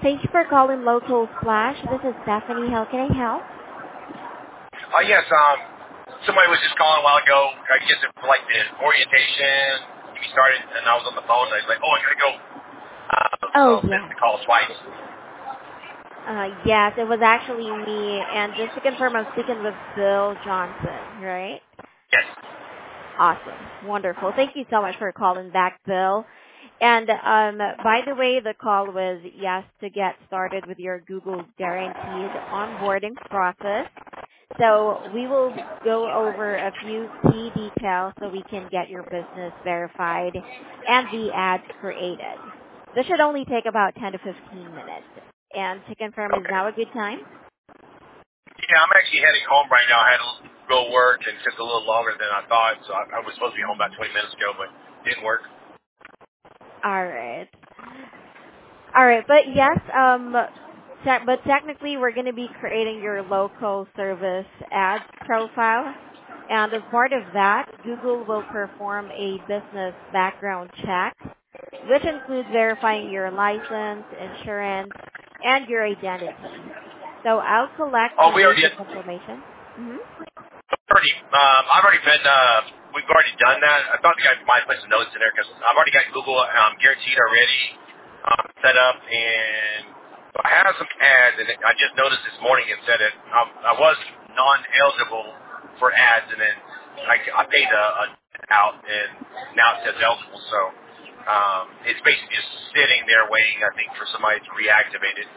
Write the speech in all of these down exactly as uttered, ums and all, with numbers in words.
Thank you for calling Local Flash. This is Stephanie. How can I help? Uh, yes, um, somebody was just calling a while ago. I guess it was like the orientation. We started, and I was on the phone, and I was like, oh, I gotta go. Uh, so Oh, missed yes. the call twice. Uh, yes, it was actually me. And just to confirm, I'm speaking with Bill Johnson, right? Yes. Awesome. Wonderful. Thank you so much for calling back, Bill. And um, by the way, the call was, yes, to get started with your Google Guaranteed onboarding process. So we will go over a few key details so we can get your business verified and the ads created. This should only take about ten to fifteen minutes. And to confirm, is Okay. now a good time? Yeah, I'm actually heading home right now. I had to go work, and it took a little longer than I thought, so I, I was supposed to be home about twenty minutes ago, but it didn't work. All right. All right, but yes, um, te- but technically we're going to be creating your local service ads profile. And as part of that, Google will perform a business background check, which includes verifying your license, insurance, and your identity. So I'll collect Oh, some we already basic had, information. Mm-hmm. already, um, I've already been, uh, we've already done that. I thought the guy might put some notes in there because I've already got Google um, Guaranteed already um, set up, and I have some ads, and I just noticed this morning it said that um, I was non-eligible for ads, and then I, I paid a, a out, and now it says eligible, so um, it's basically just sitting there waiting, I think, for somebody to reactivate it.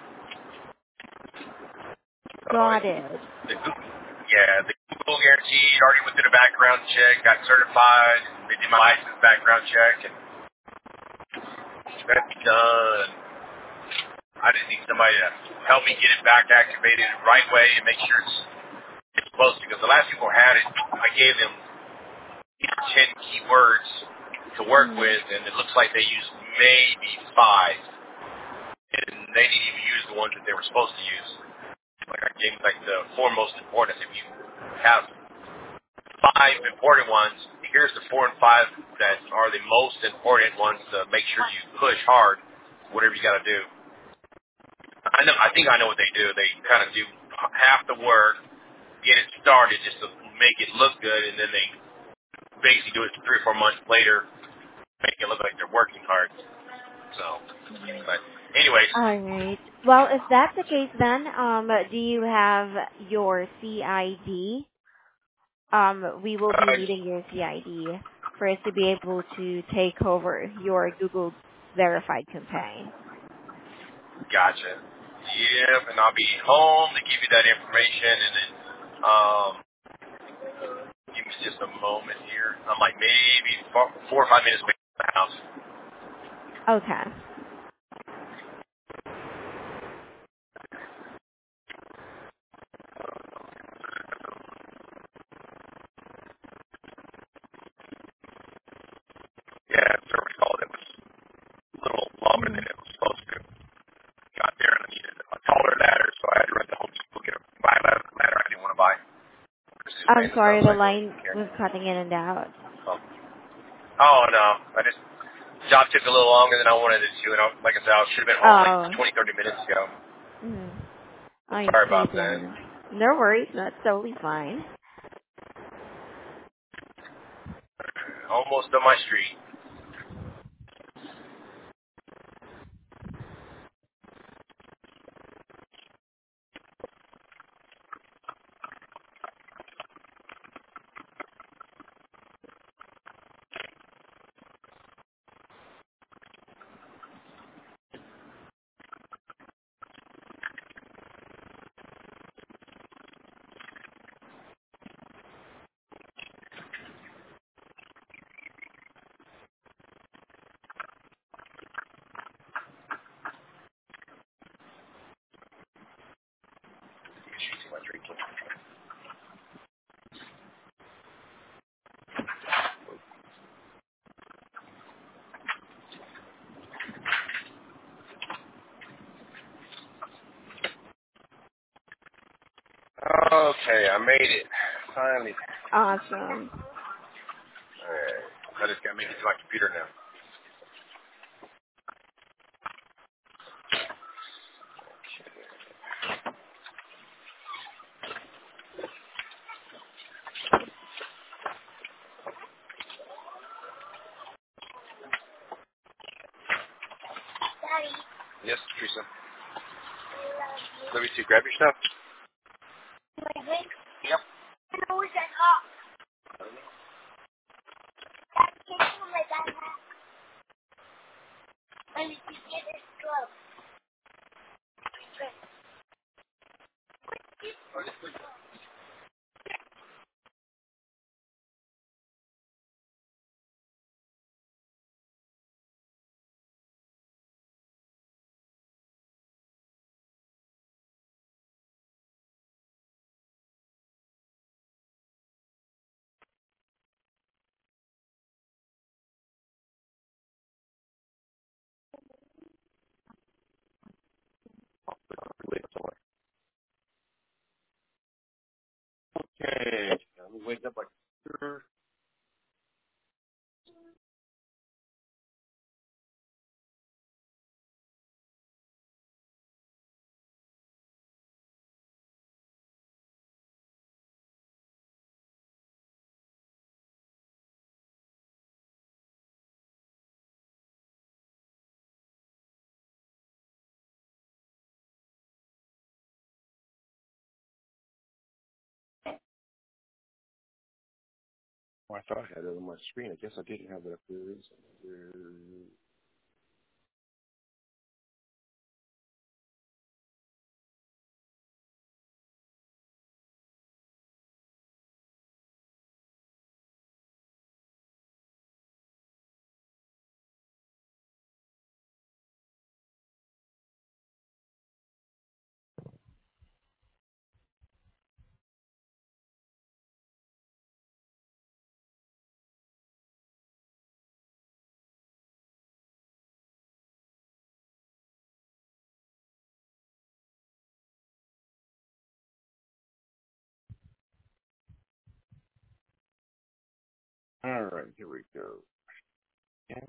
So Got it's it. the Google, yeah, the Google Guaranteed already went through the background check, got certified. They did my license background check, and that's done. I just need somebody to help me get it back activated the right way and make sure it's, it's supposed to. Because the last people had it, I gave them ten keywords to work Mm-hmm. with, and it looks like they used maybe five, and they didn't even use the ones that they were supposed to use. Like I gave like the four most important. If you have five important ones, here's the four and five that are the most important ones to make sure you push hard, whatever you got to do. I know. I think I know what they do. They kind of do half the work, get it started just to make it look good, and then they basically do it three or four months later, make it look like they're working hard. So, but anyways, All right. Well, if that's the case, then um, do you have your C I D? Um, we will be uh, needing your C I D for us to be able to take over your Google verified campaign. gotcha. Yep, and I'll be home to give you that information, and then um, give me just a moment here. I'm like maybe four, four or five minutes away from the house. Okay. Yeah, service call that was a little longer than Mhm. it was supposed to. Got there and I needed a taller ladder, so I had to run to Home Depot get a buy a ladder, ladder I didn't want to buy. It's just I'm maintenance. I sorry, was the like, oh, line who cares? was cutting in and out. Oh, oh no, I just job took a little longer than I wanted it to, and I, like I said, I should have been home like Oh. twenty, thirty minutes ago. Mhm. I Sorry see about that. then. No worries, that's totally fine. Almost on my street. You should see my street. Okay, I made it. Finally. Awesome. Alright. I just gotta make it to my computer now. Yes, Teresa. Let me see. Grab your stuff. My drink? Yep. I know where's that cup. I don't know. That came from my backpack. I need to get this glove. Okay. Let me wake up like. Oh, I thought I had it on my screen. I guess I didn't have it up there. All right, here we go. Okay,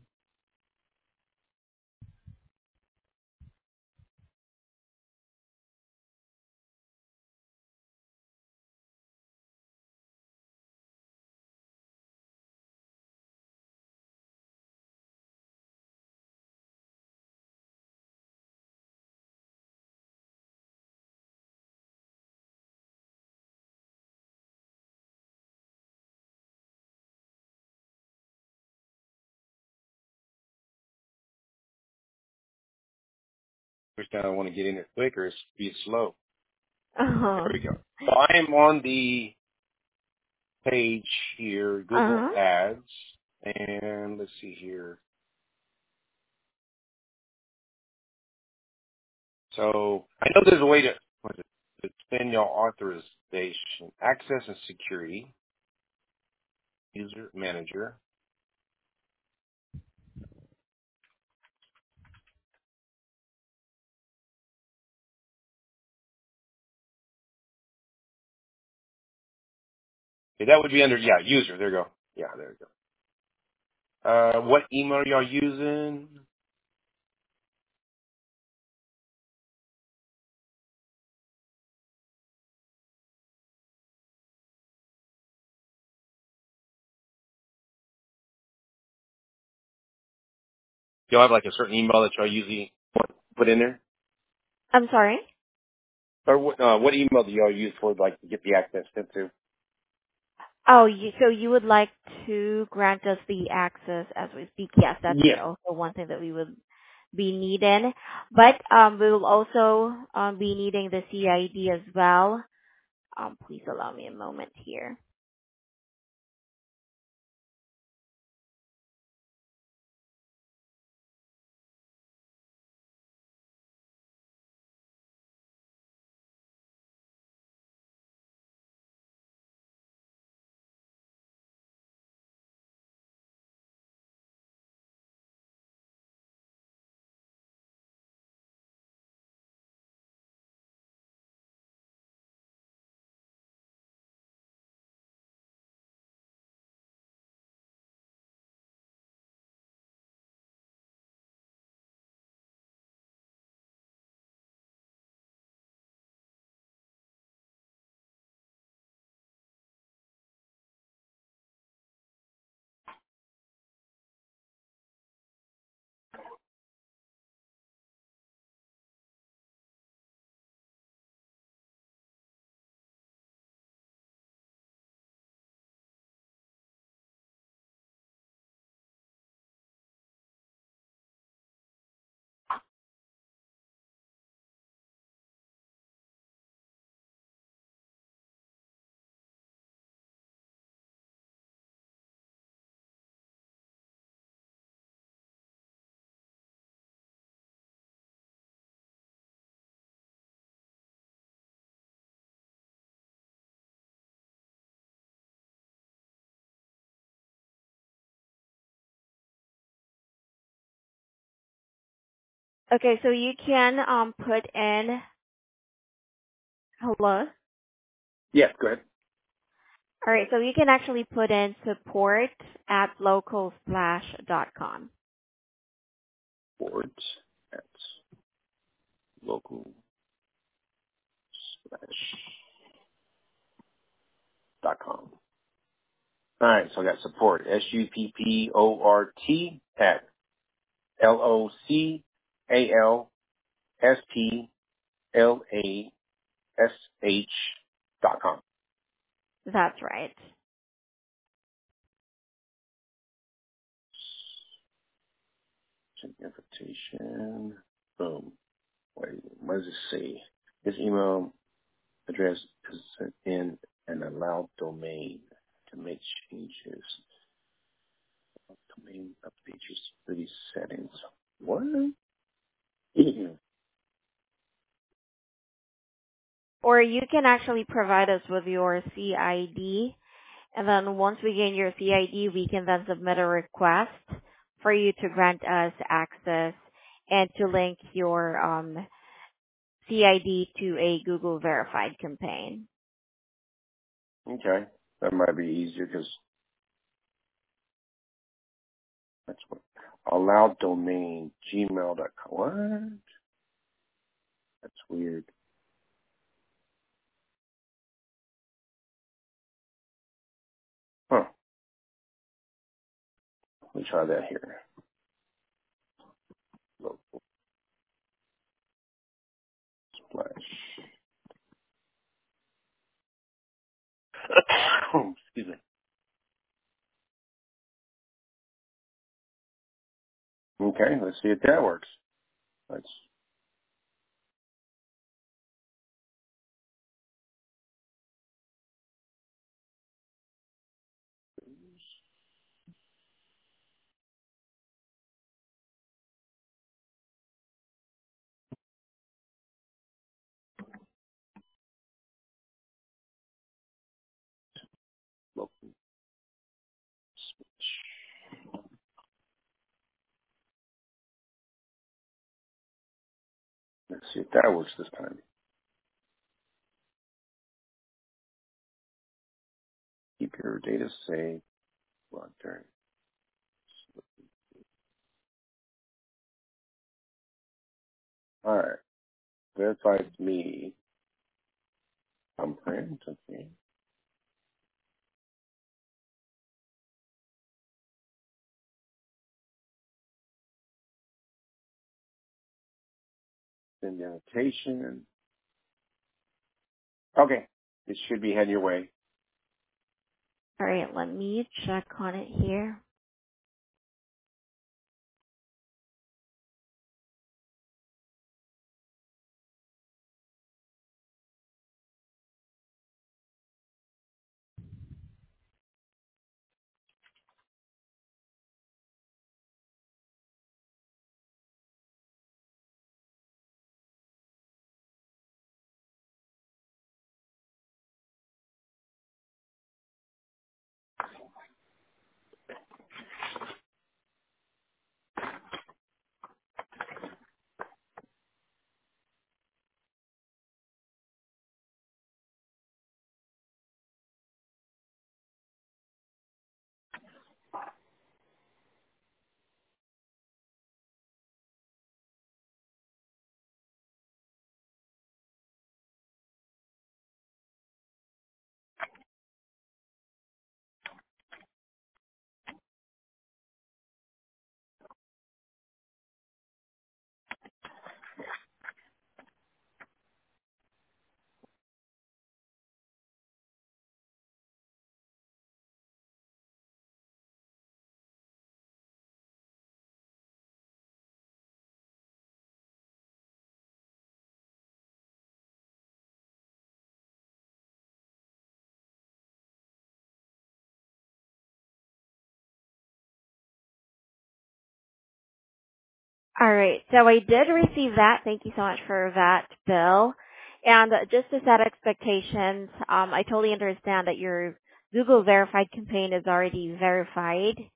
which time I want to get in it quicker is be slow. Uh-huh. There we go. So I am on the page here, Google Uh-huh. Ads, and let's see here. So I know there's a way to, what is it, to spend your authorization, access and security, user manager. Okay, that would be under, yeah, user. There you go. Yeah, there you go. Uh, what email are y'all using? Y'all have like a certain email that y'all usually put in there? I'm sorry? Or what, uh, what email do y'all use for like to get the access sent to? Oh, you, so you would like to grant us the access as we speak? Yes, that's Yes. also one thing that we would be needing. But um, we will also um, be needing the C I D as well. Um, please allow me a moment here. Okay, so you can um put in hello. Yes, go ahead. All right, so you can actually put in support at localsplash dot com. Support at local splash dot com. All right, so I got support, S U P P O R T at L O C A L S P L A S H dot com. That's right. Invitation. Boom. Wait, what does it say? This email address is sent in an allowed domain to make changes. Domain update your security settings. What? Or you can actually provide us with your C I D, and then once we gain your C I D, we can then submit a request for you to grant us access and to link your um, C I D to a Google verified campaign. Okay, that might be easier because that's what allowed domain gmail dot com. What? That's weird. Huh. Let me try that here. Local splash. Excuse me. Okay, let's see if that works. Let's. Local. Let's see if that works this time. Keep your data safe. Well, during. All right. Verified me. I'm friends. Okay. Send the invitation. Okay. It should be heading your way. All right, let me check on it here. All right. So I did receive that. Thank you so much for that, Bill. And just to set expectations, um, I totally understand that your Google verified campaign is already verified.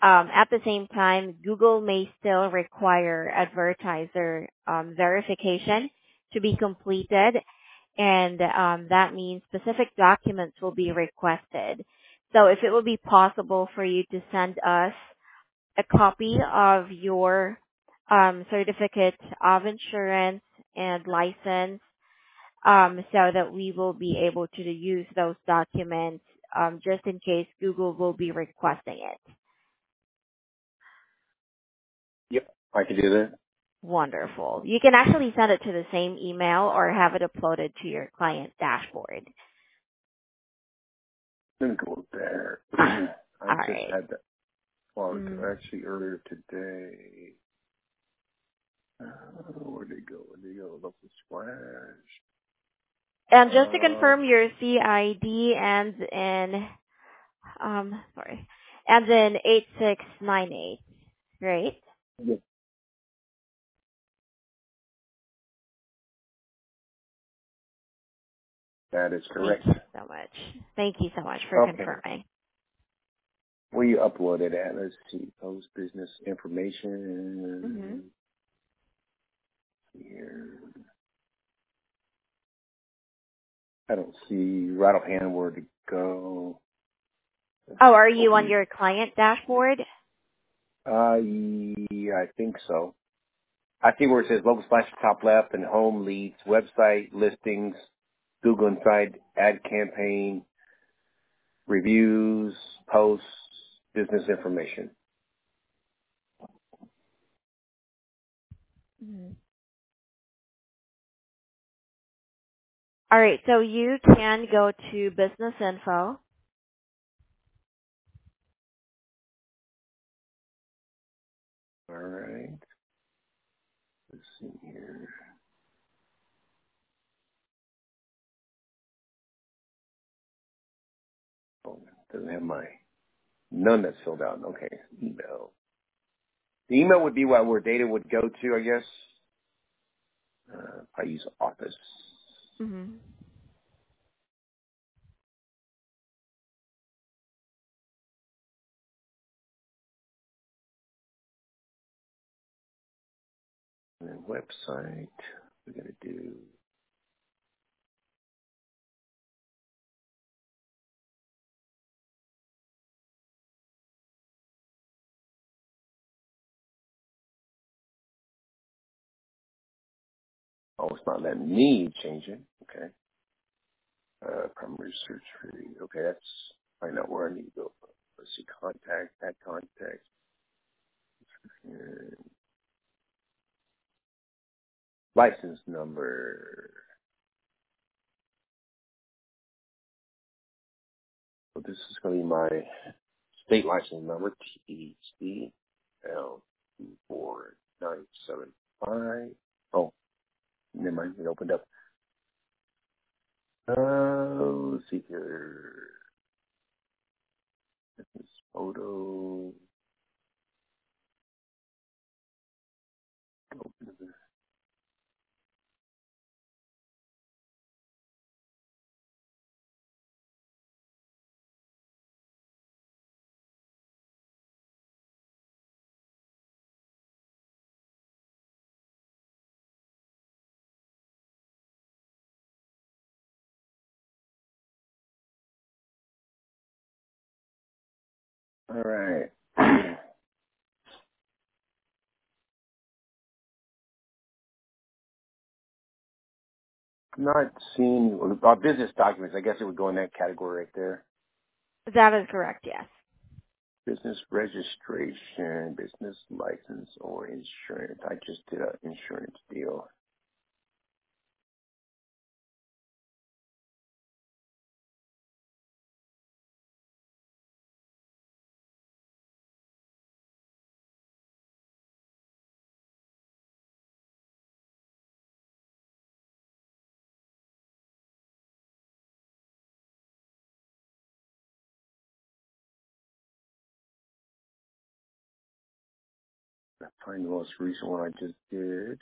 Um, at the same time, Google may still require advertiser um, verification to be completed, and um, that means specific documents will be requested. So if it will be possible for you to send us a copy of your um, certificate of insurance and license, um, so that we will be able to use those documents, um, just in case Google will be requesting it. Yep, I can do that. Wonderful. You can actually send it to the same email or have it uploaded to your client dashboard. Let me go there. I All just right. had that. Well, Mm. actually earlier today. Uh, where'd they go? Where'd they go? Local splash. And just to Uh, confirm, your C I D ends in, um, sorry, ends in eight six nine eight, right? yeah, that is Thank correct. you so much. Thank you so much for Okay. confirming. Where you upload it at? Let's see. Post business Mm-hmm. information. Here. I don't see right offhand where to go. Oh, are you on Open. your client dashboard? Uh, yeah, I think so. I see where it says local splash top left and home leads, website listings, Google Insight, ad campaign, reviews, posts, business information. Mhm. All right, so you can go to business info. All right. Let's see here. Oh, doesn't have my none that's filled out. Okay, email. The email would be what where data would go to, I guess. Uh, I use Office. Mm-hmm. And then website. We're gonna do. Oh, it's not letting me change it. Okay. Uh, primary search tree. Okay, that's find out where I need to go. Let's see, contact, add contact. And license number. So this is going to be my state license number, T C L two four nine seven five. Oh, never mind, it opened up. Uh, let's see here. This photo. Open this. All right. Not seeing uh, business documents. I guess it would go in that category right there. That is correct, yes. Business registration, business license, or insurance. I just did an insurance deal. I find the most recent one I just did.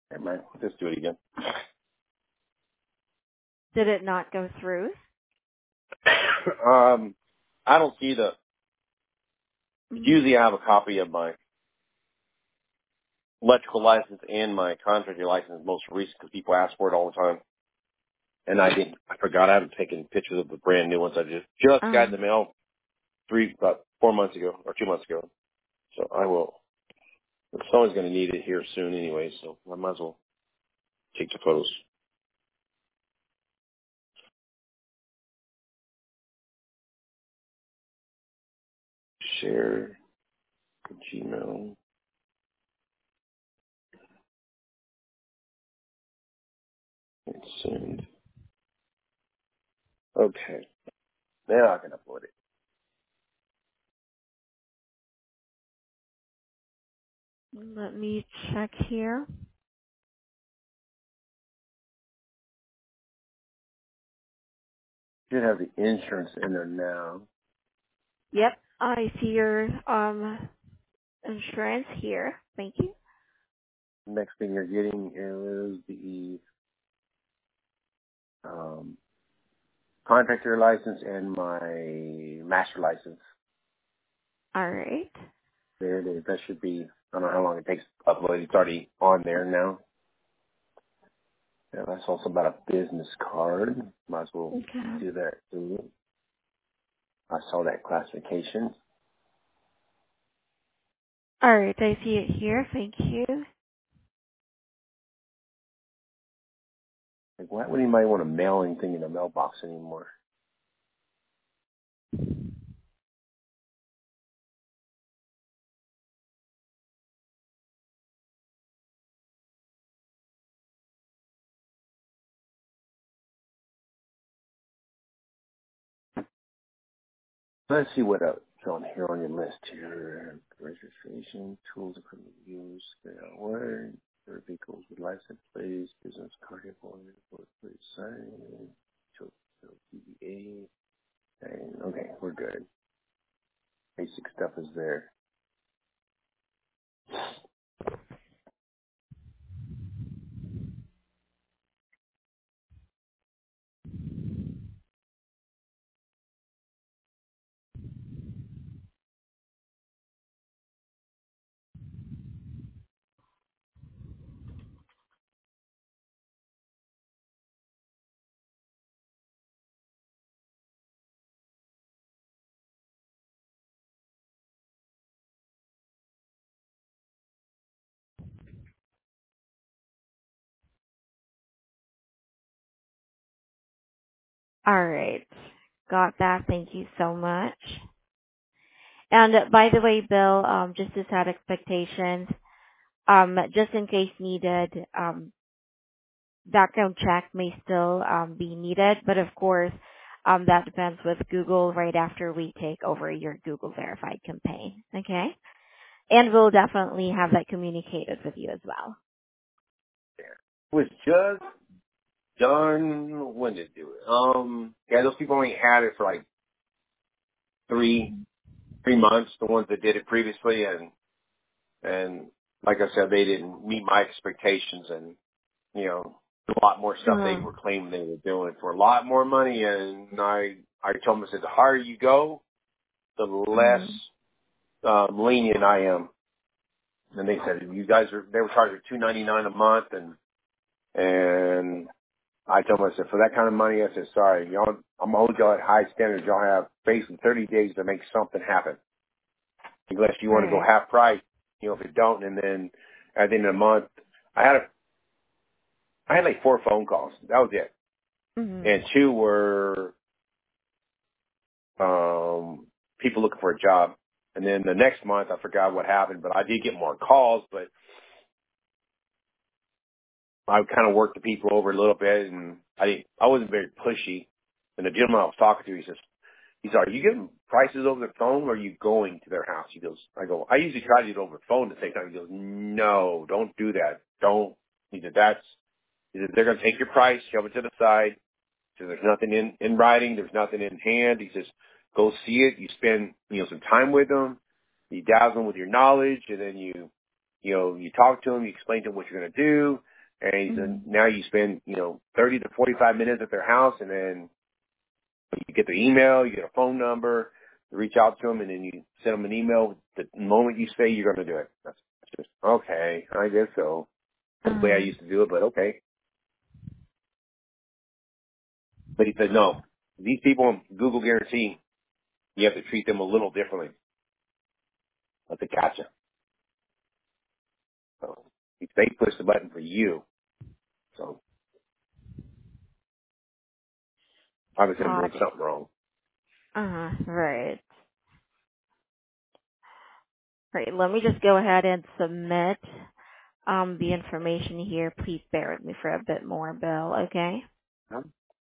Never mind. Let's do it again. Did it not go through? um, I don't see the. Mm-hmm. Usually, I have a copy of my electrical license and my contractor license, most recent, because people ask for it all the time. And I didn't. I forgot. I haven't taken pictures of the brand new ones. I just just Uh-huh. got in the mail three about four months ago or two months ago. So I will. Someone's going to need it here soon anyway, so I might as well take the photos. Share Gmail. And send. Okay. Now I can upload it. Let me check here. Should have the insurance in there now. Yep, I see your um insurance here. Thank you. Next thing you're getting is the um, contractor license and my master license. All right. There it is. That should be, I don't know how long it takes to upload. It's already on there now. Yeah, that's also about a business card. Might as well Okay. do that too. I saw that classification. All right, I see it here. Thank you. Like, why would anybody want to mail anything in a mailbox anymore? Let's see what else is on here on your list here. Registration, tools, equipment use, word, for vehicles with license plates, business card, workplace sign, T B A. And okay, we're good. Basic stuff is there. All right. Got that. Thank you so much. And uh, by the way, Bill, um, just to set expectations, um, just in case needed, um, background check may still um, be needed, but of course, um, that depends with Google right after we take over your Google verified campaign. Okay? And we'll definitely have that communicated with you as well. Was just done when did it do it? Um, yeah, those people only had it for like three three months. The ones that did it previously, and and like I said, they didn't meet my expectations, and you know, a lot more stuff they Uh-huh. were claiming they were doing for a lot more money. And I I told them, I said, the higher you go, the less Mm-hmm. um, lenient I am. And they said, you guys are, they were charging two ninety nine a month, and and I told them, I said, for that kind of money, I said, sorry, y'all, I'm gonna hold y'all at high standards. Y'all have basically thirty days to make something happen, unless you want to go Right. half price. You know, if it don't, and then at the end of the month, I had a, I had like four phone calls. That was it, Mm-hmm. and two were um, people looking for a job. And then the next month, I forgot what happened, but I did get more calls, but I kind of worked the people over a little bit, and I didn't, I wasn't very pushy. And the gentleman I was talking to, he says, he said, are you getting prices over the phone, or are you going to their house? He goes, I go, I usually try to do it over the phone to say something. He goes, no, don't do that. Don't. He said, that's, he said, they're going to take your price, shove it to the side. So there's nothing in, in writing. There's nothing in hand. He says, go see it. You spend, you know, some time with them. You dazzle them with your knowledge, and then you, you know, you talk to them. You explain to them what you're going to do. And he said, Mm-hmm. now you spend, you know, thirty to forty-five minutes at their house, and then you get their email, you get a phone number, you reach out to them, and then you send them an email the moment you say you're going to do it. That's just, okay, I guess so. That's the way I Uh-huh. used to do it, but okay. But he said, no, these people, Google Guarantee, you have to treat them a little differently. That's a gotcha. So they push the button for you. So obviously I'm doing Got it. something wrong. Uh-huh. Right. Right. Let me just go ahead and submit um the information here. Please bear with me for a bit more, Bill, okay? Huh?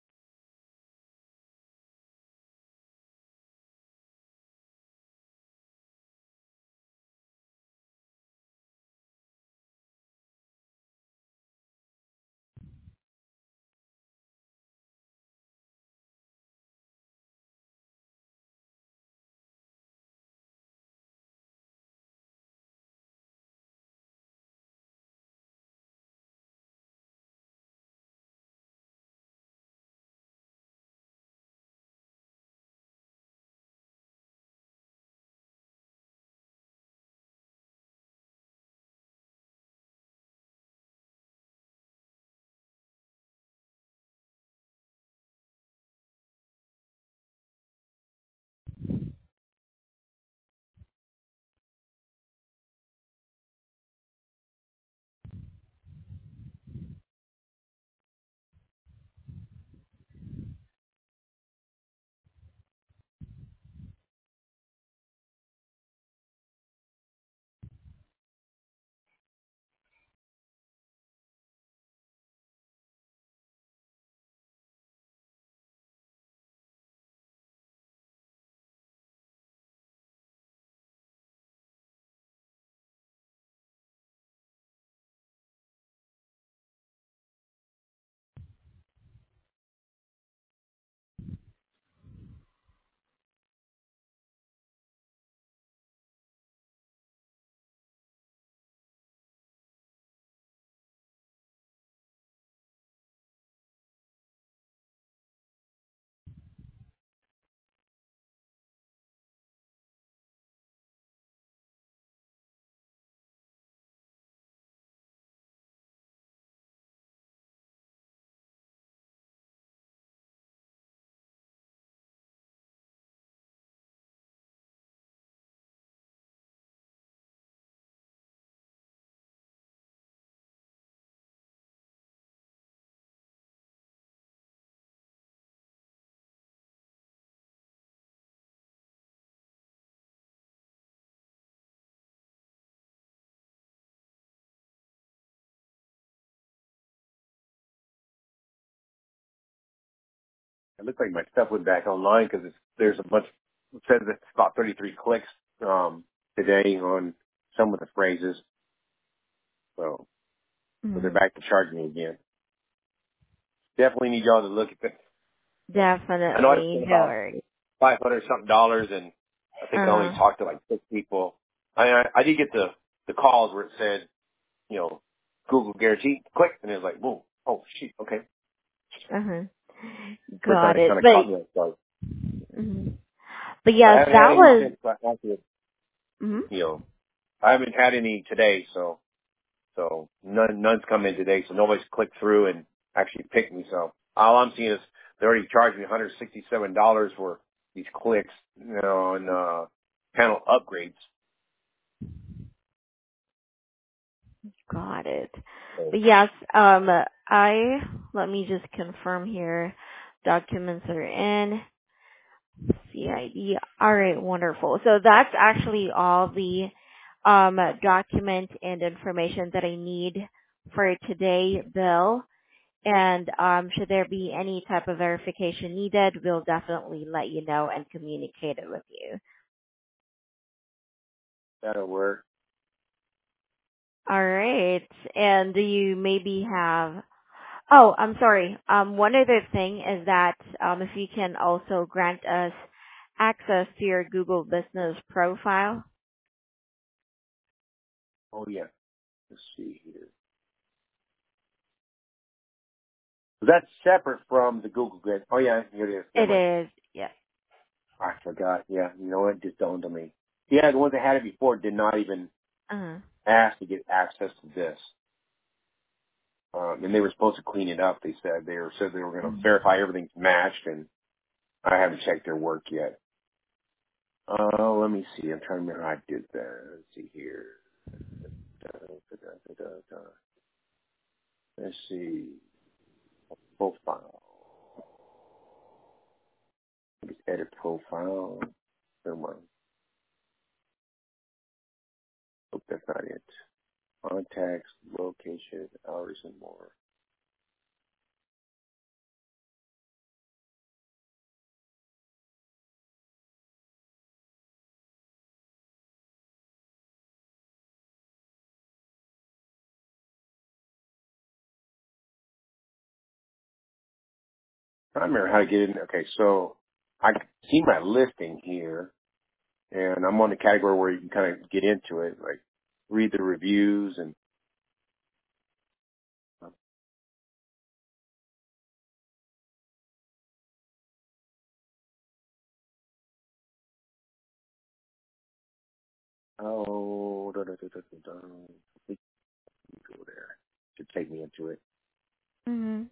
It looks like my stuff went back online because there's a bunch, it says it's about thirty-three clicks um, today on some of the phrases. So, so they're Mm-hmm. back to charging me again. Definitely need y'all to look at that. I know I Definitely. spent No about worries. five hundred something dollars, and I think I only Uh-huh. talked to like six people. I I, I did get the the calls where it said, you know, Google Guarantee, click, and it was like, boom, oh shit, okay. Uh-huh. First time Got it it. kind of caught me But off guard. mhm. But I yes, haven't had that any was since after, mhm. you know, I haven't had any today, so so none none's come in today, so nobody's clicked through and actually picked me. So all I'm seeing is they already charged me one hundred sixty-seven dollars for these clicks, you know, on uh, panel upgrades. Got it. So But yes, um I let me just confirm here. Documents are in. C I D. All right, wonderful. So that's actually all the um, document and information that I need for today, Bill. And um, should there be any type of verification needed, we'll definitely let you know and communicate it with you. that'll work. All right. And do you maybe have? Oh, I'm sorry. Um, one other thing is that um, if you can also grant us access to your Google Business profile. Oh yeah. Let's see here. That's separate from the Google Grid. Oh, yeah, here it is. It Never mind. is, yes. I forgot. Yeah, you know what? It just dawned on me. Yeah, the ones that had it before did not even Uh-huh. ask to get access to this. Um, and they were supposed to clean it up. They said they were said they were going to verify everything's matched, and I haven't checked their work yet. Uh, let me see. I'm trying to remember how I did that. Let's see here. Da, da, da, da, da. Let's see. Profile. Just edit profile. Come on. Hope that's not it. Contacts, location, hours, and more. I don't remember how to get in. Okay, so I see my listing here, and I'm on the category where you can kind of get into it, like read the reviews and. Oh, da, da, da, da, da, da. Let me go there. Should take me into it. Mm-hmm.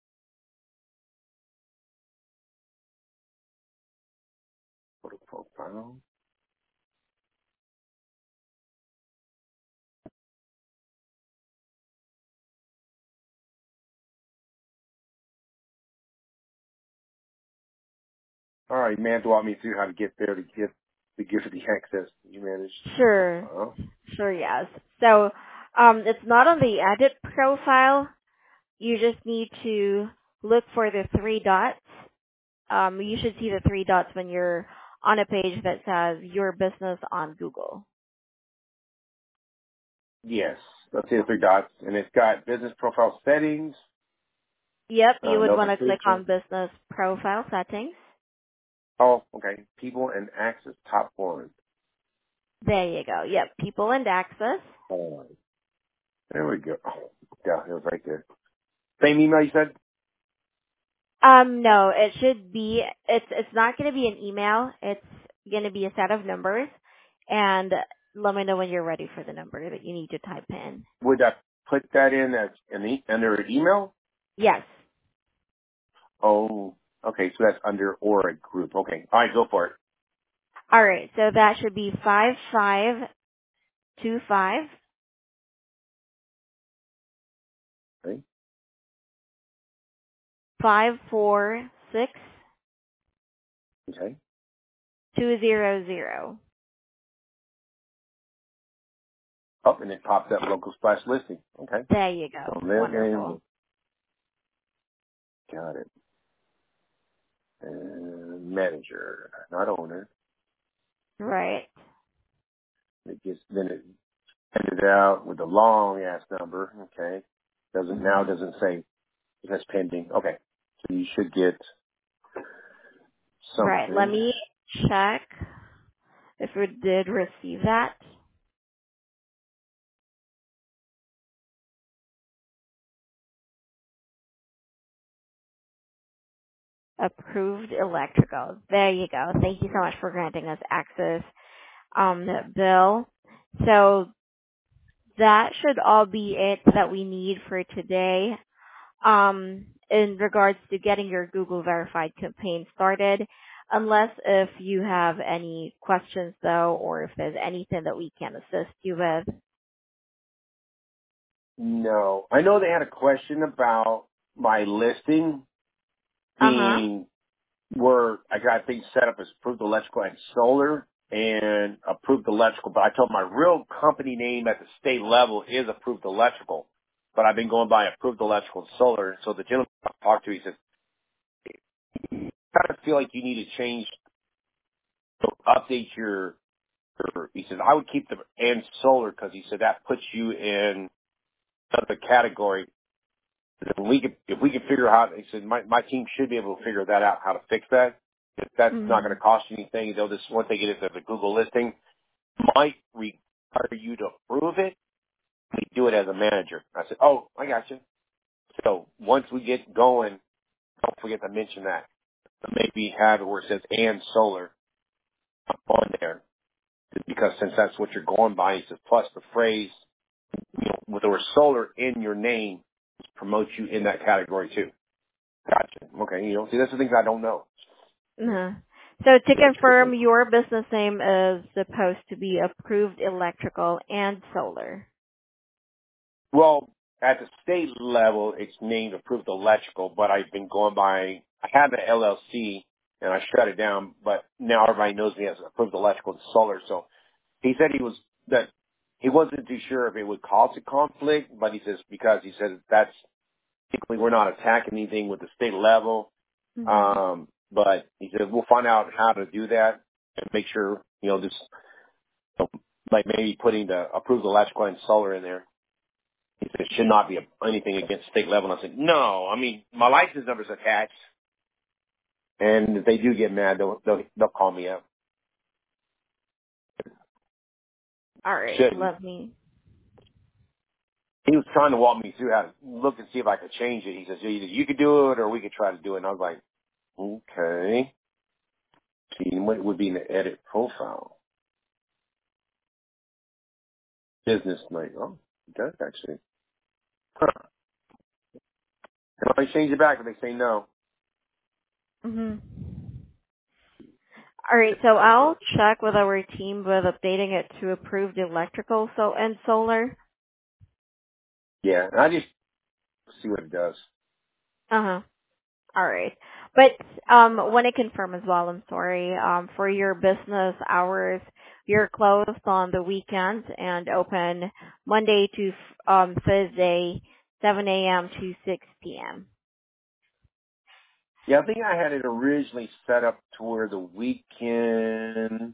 Go to profile. All right, man, walk me through how to get there to get to give the access you managed. Sure. Uh-huh. Sure, yes. So, um, it's not on the edit profile. You just need to look for the three dots. Um, you should see the three dots when you're on a page that says your business on Google. Yes, let's see the three dots, and it's got business profile settings, Yep, you uh, would want to click notification. on business profile settings. Oh, okay. People and access top one. There you go. Yep, people and access. Oh, there we go. Oh, yeah, it was right there. Same email you said? Um, no, it should be, it's, it's not going to be an email. It's going to be a set of numbers. And let me know when you're ready for the number that you need to type in. Would I put that in as an e- under an email? Yes. Oh, okay. So that's under or a group. Okay. All right, go for it. All right. So that should be five five two five Okay. five four six Okay. two zero zero. Oh, and it pops up local splash listing. Okay. There you go. So Wonderful. then, got it. And manager, not owner. Right. It gets then it sends it out with a long ass number. Okay. Doesn't now Mm-hmm. doesn't say it says pending. Okay. So you should get Right. Let something. me check if we did receive that. Approved electrical. There you go. Thank you so much for granting us access, um, Bill. So that should all be it that we need for today. Um, in regards to getting your Google verified campaign started, unless if you have any questions though, or if there's anything that we can assist you with. No. I know they had a question about my listing Uh huh. being where I got things set up as approved electrical and solar and approved electrical, but I told my real company name at the state level is approved electrical, but I've been going by approved electrical and solar. So the gentleman I talked to, he says, I kind of feel like you need to change, update your, your he says, I would keep the and solar because he said that puts you in another category. If we could, if we could figure out, he said, my, my team should be able to figure that out, how to fix that. If that's not going Mhm. to cost you anything, they'll just, once they get it as a Google listing, might require you to approve it. We do it as a manager. I said, oh, I got you. So once we get going, don't forget to mention that. Maybe have it where it says and solar on there, because since that's what you're going by, it says plus the phrase, you know, with the word solar in your name promotes you in that category too. Gotcha. Okay, you know, see, that's the things I don't know. Uh-huh. So to confirm, your business name is supposed to be Approved Electrical and Solar. Well, at the state level, it's named Approved Electrical, but I've been going by, I had the L L C and I shut it down, but now everybody knows me as Approved Electrical and Solar. So he said he was, that he wasn't too sure if it would cause a conflict, but he says, because he said that's, typically we're not attacking anything with the state level. Mm-hmm. Um, but he said, we'll find out how to do that and make sure, you know, just, you know, like maybe putting the Approved Electrical and Solar in there. He said, it should not be anything against state level. And I said, no, I mean, my license number's attached. And if they do get mad, they'll, they'll, they'll call me up. All right, Shouldn't. let me. He was trying to walk me through how to look and see if I could change it. He says, either you could do it or we could try to do it. And I was like, okay. See, what would be in the edit profile? Business night. Oh, it does actually. Huh. And I change it back if they say no. Mm-hmm. All right, so I'll check with our team with updating it to Approved Electrical so and Solar. Yeah, and I just see what it does. Uh-huh. All right. But um want to confirm as well, I'm sorry, um for your business hours, you're closed on the weekends and open Monday to um Thursday, seven a.m. to six p.m. Yeah, I think I had it originally set up to where the weekend.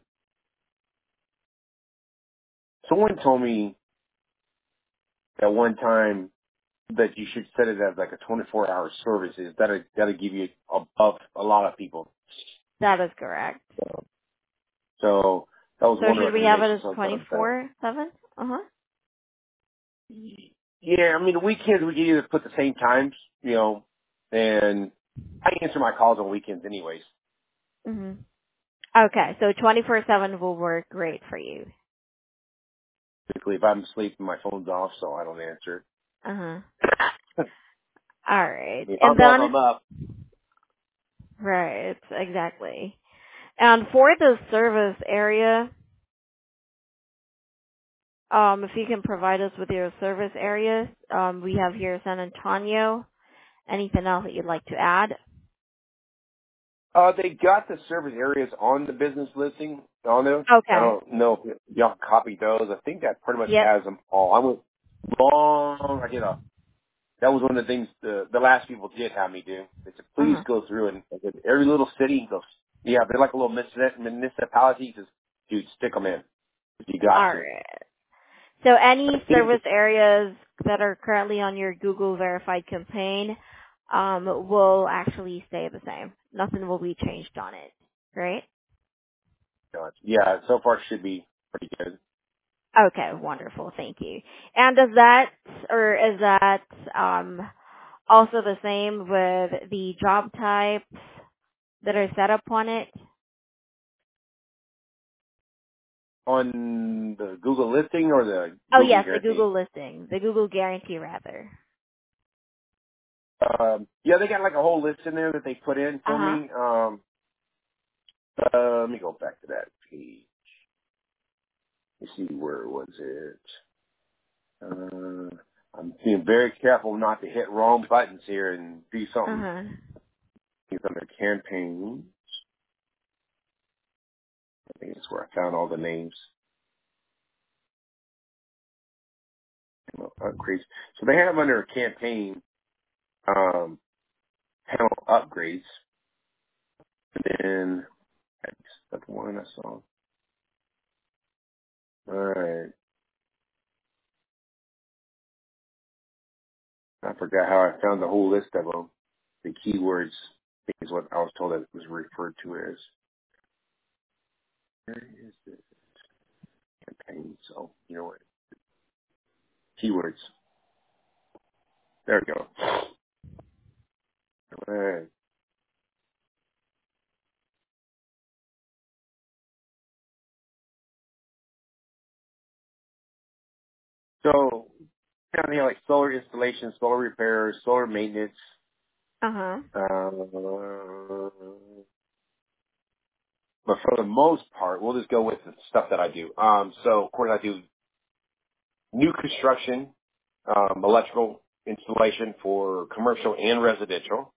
Someone told me at one time that you should set it as like a twenty-four hour services. That'll, that'll give you above a lot of people. That is correct. So, so that was So one should we have it recommendation. as So I thought of that. twenty-four seven? Uh-huh. Yeah, I mean, the weekends we can either put the same times, you know, and I answer my calls on weekends anyways. Mhm. Okay, so twenty-four seven will work great for you. Typically, if I'm asleep, my phone's off, so I don't answer. Uh-huh. All right. If And I'm up, then I'm up. right, exactly. And for the service area, um, if you can provide us with your service areas, um, we have here San Antonio. Anything else that you'd like to add? Uh, they got the service areas on the business listing on there. I Okay. don't know if y'all copied those. I think that pretty much Yep. has them all. I went long. I did a. That was one of the things the the last people did have me do. They said, please Uh-huh. go through and I said, every little city goes. Yeah, they're like a little municip- municipality. Just dude, stick them in. You got All to. right. So any I think service areas that are currently on your Google verified campaign um, will actually stay the same. Nothing will be changed on it, right? yeah, so far should be pretty good. Okay, wonderful. Thank you. And does that, or is that um, also the same with the job types that are set up on it? On the Google listing or the Oh Google yes, the guarantee? Google listing, the Google guarantee rather. Um, yeah, they got like a whole list in there that they put in Uh for huh. me. Um, uh, let me go back to that page. Let me see, where was it? Uh, I'm being very careful not to hit wrong buttons here and do Uh something. huh. It's under campaigns. I think that's where I found all the names. Upgrades. So they have under campaign um, panel upgrades. And then that's the one I saw. All right. I forgot how I found the whole list of them. The keywords is what I was told that it was referred to as. Where is it? Campaign. So, you know what? Keywords. There we go. Right. So, down here, like solar installation, solar repairs, solar maintenance. Uh-huh. Uh, but for the most part, we'll just go with the stuff that I do. Um, so, of course, I do new construction, um, electrical installation for commercial and residential,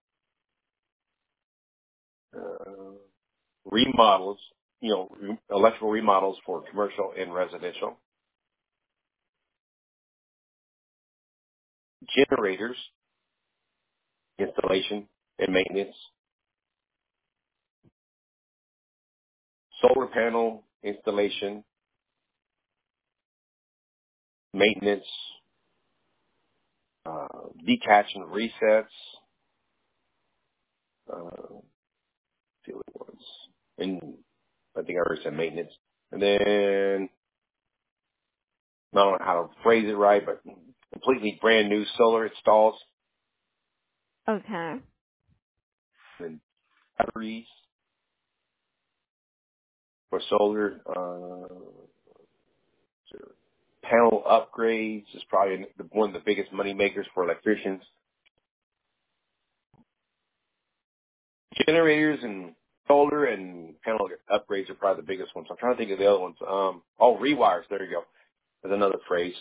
uh, remodels, you know, re- electrical remodels for commercial and residential, generators, installation and maintenance, solar panel installation, maintenance, uh, detachment resets, uh, see what it was. And I think I already said maintenance. And then, I don't know how to phrase it right, but completely brand new solar installs Okay. and batteries for solar, uh, panel upgrades is probably one of the biggest money makers for electricians. Generators and solar and panel upgrades are probably the biggest ones. I'm trying to think of the other ones. Um, oh, rewires. There you go. There's another phrase.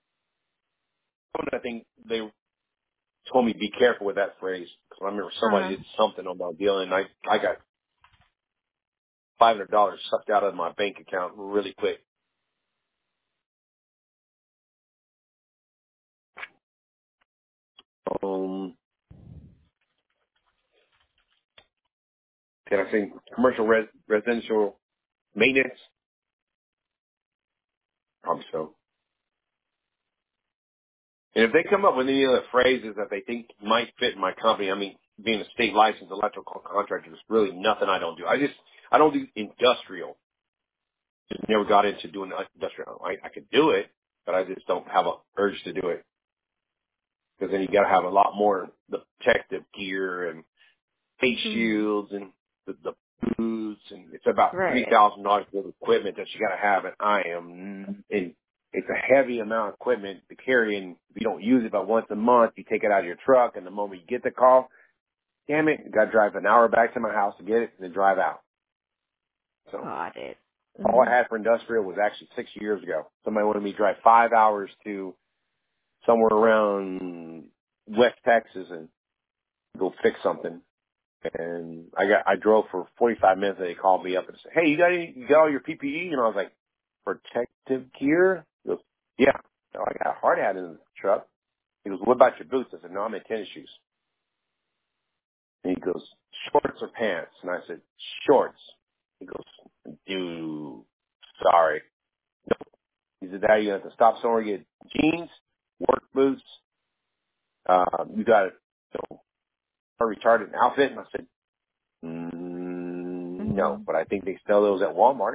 I think they told me be careful with that phrase because I remember somebody Uh-huh. did something on my deal and I I got five hundred dollars sucked out of my bank account really quick. Um, can I say commercial res- residential maintenance? Probably so. And if they come up with any other phrases that they think might fit in my company, I mean, being a state licensed electrical contractor is really nothing I don't do. I just, I don't do industrial. Just never got into doing industrial. I, I could do it, but I just don't have a urge to do it. Because then you got to have a lot more the protective gear and face Mm-hmm. shields and the, the boots, and it's about three Right. thousand dollars worth of equipment that you got to have. And I am, and it's a heavy amount of equipment to carry. And if you don't use it but once a month, you take it out of your truck, and the moment you get the call, damn it, you got to drive an hour back to my house to get it, and then drive out. So Got it. all Mm-hmm. I had for industrial was actually six years ago. Somebody wanted me to drive five hours to somewhere around West Texas and go fix something. And I got, I drove for forty-five minutes and they called me up and said, hey, you got any, you got all your P P E? And I was like, protective gear? He goes, yeah. So I got a hard hat in the truck. He goes, what about your boots? I said, no, I'm in tennis shoes. And he goes, shorts or pants? And I said, shorts. He goes, dude, sorry. Nope. He said, now you have to stop somewhere, get jeans, work boots. Uh, you got to, you know, a retardant outfit. And I said, Mm, Mm-hmm. no, but I think they sell those at Walmart,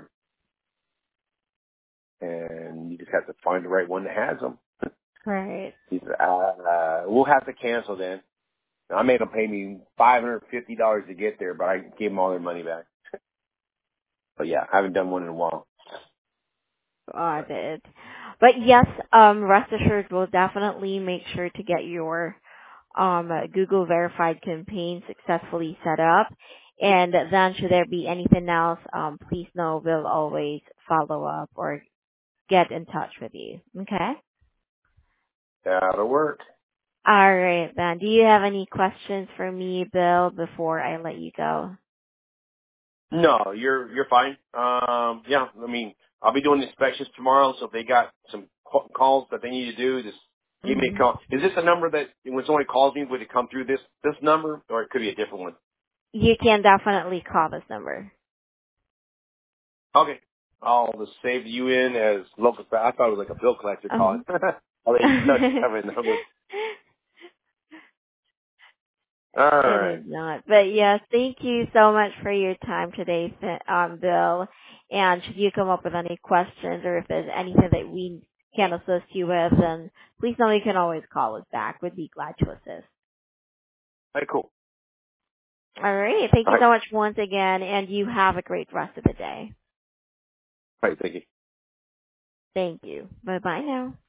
and you just have to find the right one that has them. Right. He said, uh, uh, we'll have to cancel then. And I made them pay me five hundred fifty dollars to get there, but I gave them all their money back. But yeah, I haven't done one in a while. Got it. But yes, um, rest assured, we'll definitely make sure to get your um, Google verified campaign successfully set up. And then should there be anything else, um, please know we'll always follow up or get in touch with you. Okay? That'll work. All right, then. Do you have any questions for me, Bill, before I let you go? No, you're you're fine. Um, yeah, I mean, I'll be doing inspections tomorrow, so if they got some ca- calls that they need to do, just give me a Mm-hmm. call. Is this a number that when somebody calls me, would it come through this this number, or it could be a different one? You can definitely call this number. Okay. I'll just save you in as local. I thought it was like a bill collector calling. Uh-huh. I'll let you know seven numbers. All It right. is not. But yes, thank you so much for your time today, um, Bill. And should you come up with any questions or if there's anything that we can assist you with, then please know you can always call us back. We'd be glad to assist. All right, cool. All right. Thank All you right. so much once again, and you have a great rest of the day. All right. Thank you. Thank you. Bye-bye now.